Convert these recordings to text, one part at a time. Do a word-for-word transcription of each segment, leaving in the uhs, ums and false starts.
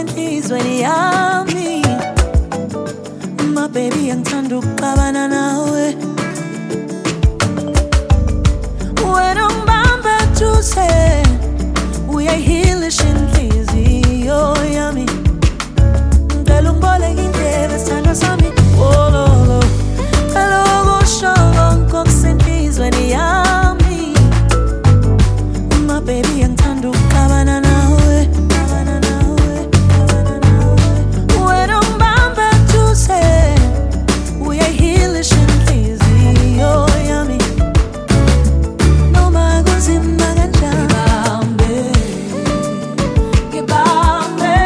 enhlizweni yami. My baby angithanda ukuxabana nawe. Wena ungibamba duze, uyayihilisha inhliziyo yami. Ngicela ungiboleke indebe sithandwa sami. Oh lo lo, ngicela ukusho konke okusenhlizweni yami. My baby angithanda ukuxabana nawe. Wena ungibamba duze, uyayihilisha inhliziyo yami. Noma kunzima kanjani, ngibambe,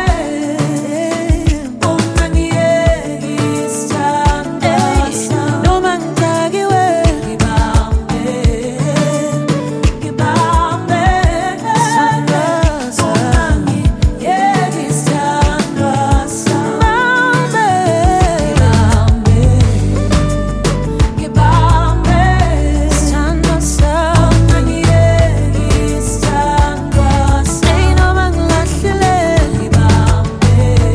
ungangiyeki isithandwa sami. Noma ngidakiwe, ngibambe, ngibambe, isithandwa sami. Ungangiyeki isithandwa sami. Ngibambe, ngibambe, isithandwa sami. Ungangiyeki isithandwa sami. Ey noma ngilahlile, ngibambe,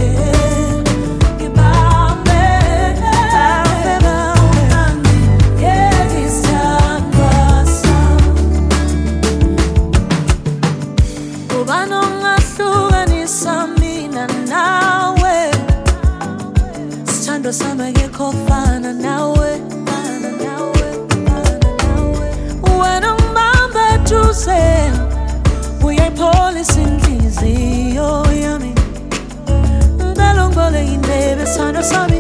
ngibambe, ungangiyeki isithandwa sami. Ubani ongahlukanisa mina nawe? Sithandwa sami akekho ofana nawe. Wena ungibamba duze, uyayipholisa inhliziyo yami. Ngicela ungiboleke indebe sithandwa sami.